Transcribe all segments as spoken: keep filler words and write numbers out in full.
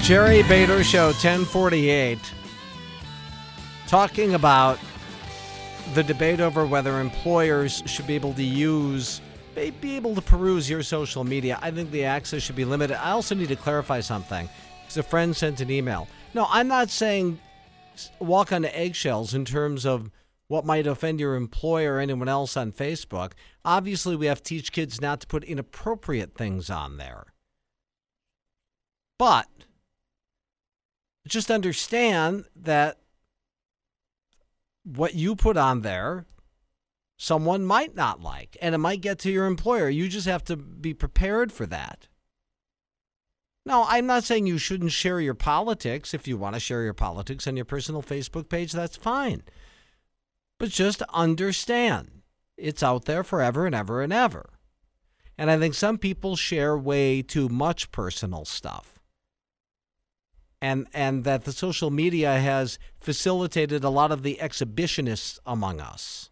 Jerry Bader Show, ten forty-eight, talking about the debate over whether employers should be able to use, be able to peruse your social media. I think the access should be limited. I also need to clarify something, because a friend sent an email. No, I'm not saying walk on eggshells in terms of what might offend your employer or anyone else on Facebook. Obviously, we have to teach kids not to put inappropriate things on there. But just understand that what you put on there, someone might not like, and it might get to your employer. You just have to be prepared for that. Now, I'm not saying you shouldn't share your politics. If you want to share your politics on your personal Facebook page, that's fine. But just understand, it's out there forever and ever and ever. And I think some people share way too much personal stuff. And and that the social media has facilitated a lot of the exhibitionists among us.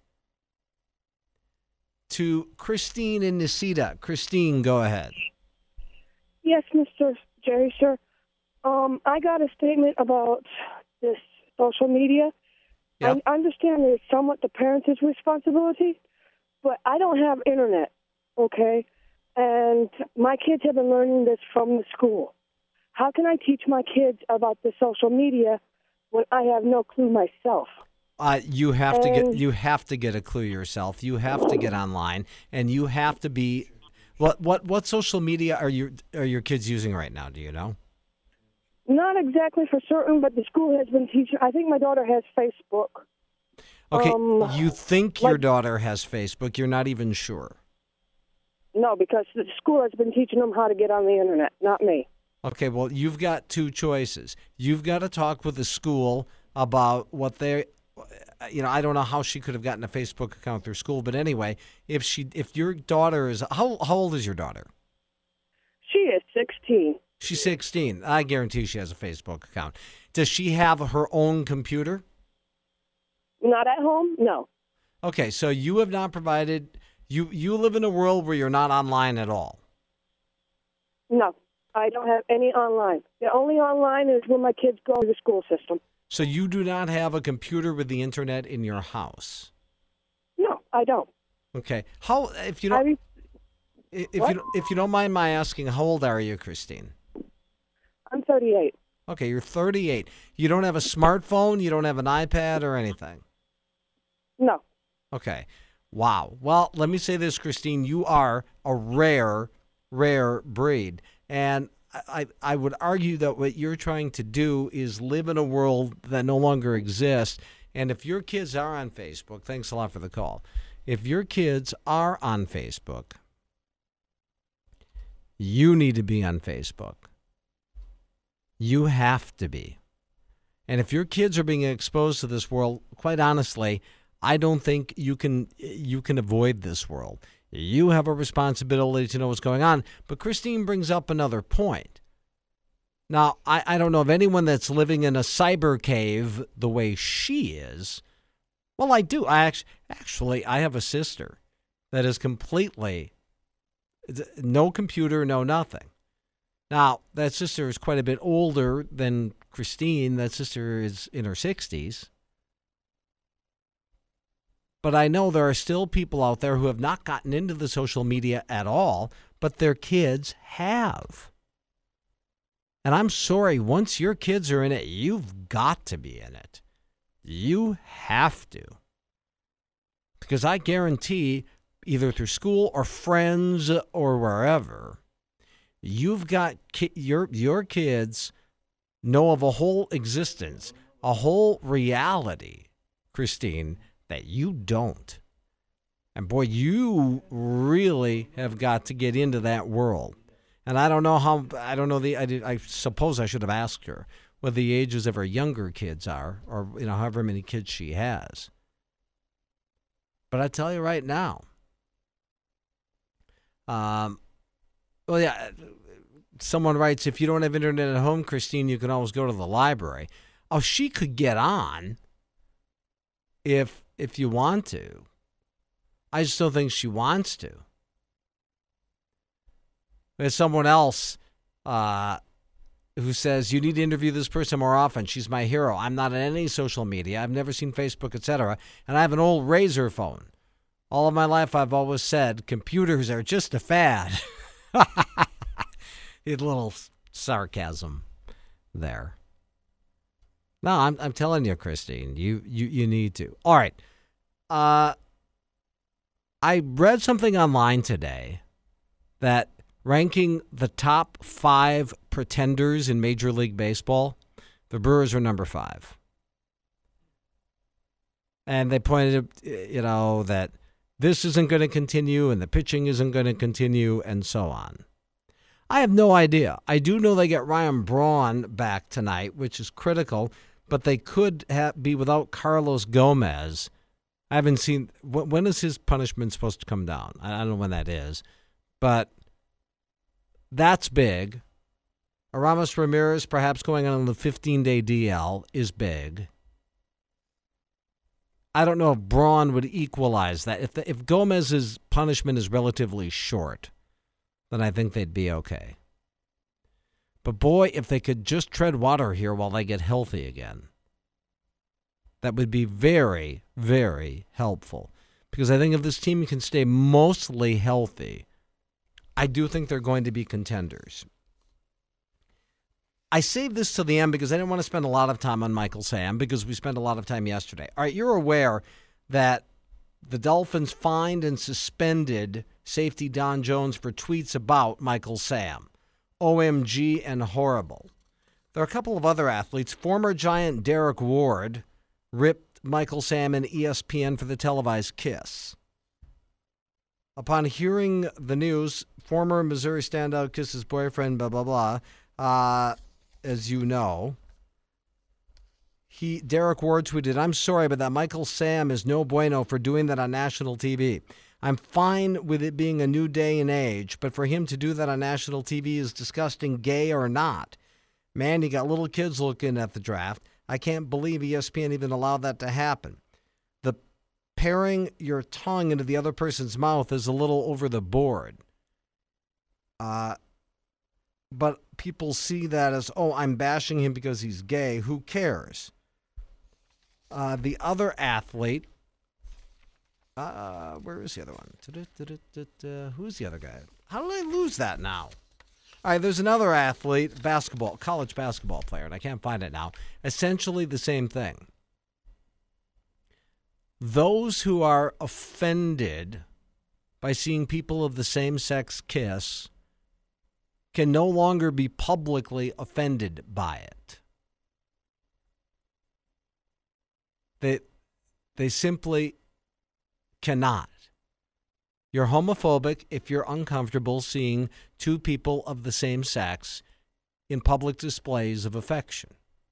To Christine and Nisita. Christine, go ahead. Yes, Mister Jerry, sir. Um, I got a statement about this social media. Yep. I understand that it's somewhat the parents' responsibility, but I don't have internet, okay? And my kids have been learning this from the school. How can I teach my kids about the social media when I have no clue myself? Uh, you have and, to get you have to get a clue yourself. You have to get online, and you have to be. What what what social media are your are your kids using right now? Do you know? Not exactly for certain, but the school has been teaching. I think my daughter has Facebook. Okay, um, you think like, your daughter has Facebook? You're not even sure. No, because the school has been teaching them how to get on the internet, not me. Okay, well, you've got two choices. You've got to talk with the school about what they, you know, I don't know how she could have gotten a Facebook account through school, but anyway, if she, if your daughter is, how how old is your daughter? She is sixteen. She's sixteen. I guarantee she has a Facebook account. Does she have her own computer? Not at home, no. Okay, so you have not provided, you, you live in a world where you're not online at all. No. I don't have any online. The only online is when my kids go to the school system. So you do not have a computer with the internet in your house? No, I don't. Okay. How if you don't I, if what? you if you don't mind my asking, how old are you, Christine? I'm thirty-eight. Okay, you're thirty-eight. You don't have a smartphone, you don't have an iPad or anything? No. Okay. Wow. Well, let me say this, Christine, you are a rare rare breed. And I, I would argue that what you're trying to do is live in a world that no longer exists. And if your kids are on Facebook, thanks a lot for the call. If your kids are on Facebook, you need to be on Facebook. You have to be. And if your kids are being exposed to this world, quite honestly, I don't think you can you can avoid this world. You have a responsibility to know what's going on. But Christine brings up another point. Now, I, I don't know of anyone that's living in a cyber cave the way she is. Well, I do. I actually, actually, I have a sister that is completely no computer, no nothing. Now, that sister is quite a bit older than Christine. That sister is in her sixties. But I know there are still people out there who have not gotten into the social media at all, but their kids have. And I'm sorry, once your kids are in it, you've got to be in it. You have to. Because I guarantee, either through school or friends or wherever, you've got ki- your your kids know of a whole existence, a whole reality, Christine, that you don't. And boy, you really have got to get into that world. And I don't know how, I don't know the, I, did, I suppose I should have asked her what the ages of her younger kids are, or, you know, however many kids she has. But I tell you right now, um, well, yeah, someone writes, if you don't have internet at home, Christine, you can always go to the library. Oh, she could get on if if you want to. I just don't think she wants to. There's someone else uh, who says, you need to interview this person more often. She's my hero. I'm not on any social media. I've never seen Facebook, et cetera. And I have an old Razor phone. All of my life, I've always said, computers are just a fad. A little sarcasm there. No, I'm I'm telling you, Christine, you you, you need to. All right. Uh, I read something online today that ranking the top five pretenders in Major League Baseball, the Brewers are number five. And they pointed, you know, that this isn't going to continue and the pitching isn't going to continue and so on. I have no idea. I do know they get Ryan Braun back tonight, which is critical, but they could ha- be without Carlos Gomez. I haven't seen, when is his punishment supposed to come down? I don't know when that is, but that's big. Aramis Ramirez perhaps going on the fifteen-day D L is big. I don't know if Braun would equalize that. If the, if Gomez's punishment is relatively short, then I think they'd be okay. But boy, if they could just tread water here while they get healthy again, that would be very, very helpful. Because I think if this team can stay mostly healthy, I do think they're going to be contenders. I saved this to the end because I didn't want to spend a lot of time on Michael Sam because we spent a lot of time yesterday. All right, you're aware that the Dolphins fined and suspended safety Don Jones for tweets about Michael Sam. O M G and horrible. There are a couple of other athletes. Former Giant Derek Ward ripped Michael Sam and E S P N for the televised kiss. Upon hearing the news, former Missouri standout kissed his boyfriend, blah, blah, blah. Uh, as you know, he Derek Ward tweeted, I'm sorry, but that Michael Sam is no bueno for doing that on national T V. I'm fine with it being a new day and age, but for him to do that on national T V is disgusting, gay or not. Man, you got little kids looking at the draft. I can't believe E S P N even allowed that to happen. The paring your tongue into the other person's mouth is a little over the board. Uh, but people see that as, oh, I'm bashing him because he's gay. Who cares? Uh, the other athlete, uh, where is the other one? Da-da-da-da-da. Who's the other guy? How did I lose that now? All right, there's another athlete, basketball, college basketball player, and I can't find it now. Essentially the same thing. Those who are offended by seeing people of the same sex kiss can no longer be publicly offended by it. They, they simply cannot. You're homophobic if you're uncomfortable seeing two people of the same sex in public displays of affection.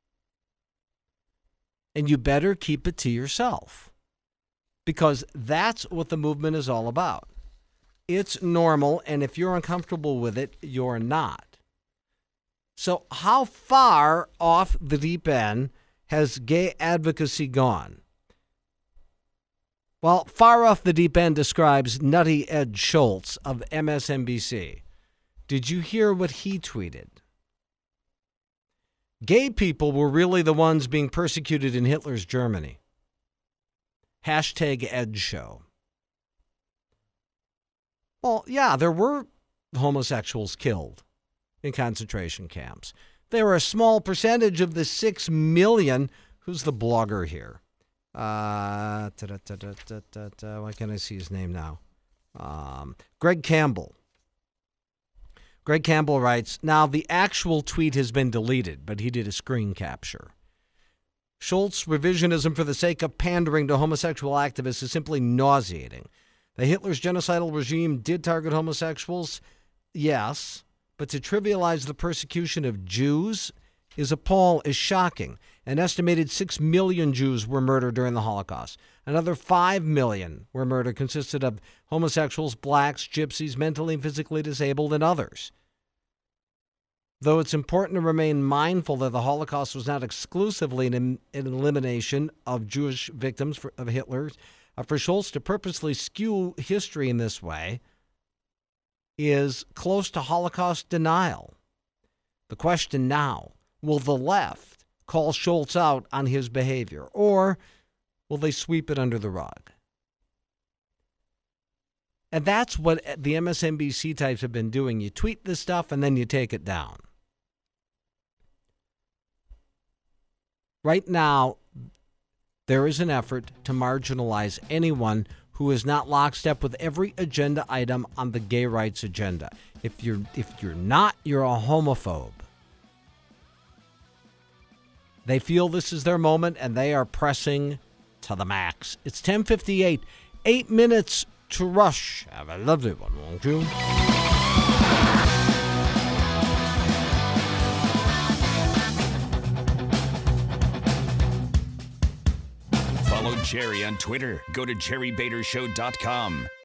And you better keep it to yourself, because that's what the movement is all about. It's normal, and if you're uncomfortable with it, you're not. So how far off the deep end has gay advocacy gone? Well, far off the deep end describes Nutty Ed Schultz of M S N B C. Did you hear what he tweeted? Gay people were really the ones being persecuted in Hitler's Germany. Hashtag Ed Show. Well, yeah, there were homosexuals killed in concentration camps. They were a small percentage of the six million. Who's the blogger here? Uh, why can't I see his name now? Um, Greg Campbell. Greg Campbell writes, now the actual tweet has been deleted, but he did a screen capture. Schultz revisionism for the sake of pandering to homosexual activists is simply nauseating. The Hitler's genocidal regime did target homosexuals, yes, but to trivialize the persecution of Jews is appall is shocking. An estimated six million Jews were murdered during the Holocaust. Another five million were murdered, consisted of homosexuals, blacks, gypsies, mentally and physically disabled, and others. Though it's important to remain mindful that the Holocaust was not exclusively an, an elimination of Jewish victims for, of Hitler, uh, for Schultz to purposely skew history in this way is close to Holocaust denial. The question now, will the left call Schultz out on his behavior, or will they sweep it under the rug? And that's what the M S N B C types have been doing. You tweet this stuff and then you take it down. Right now, there is an effort to marginalize anyone who is not lockstep with every agenda item on the gay rights agenda. If you're if you're not, you're a homophobe. They feel this is their moment and they are pressing to the max. It's ten fifty-eight, eight minutes to rush. Have a lovely one, won't you? Follow Jerry on Twitter. Go to jerry bader show dot com.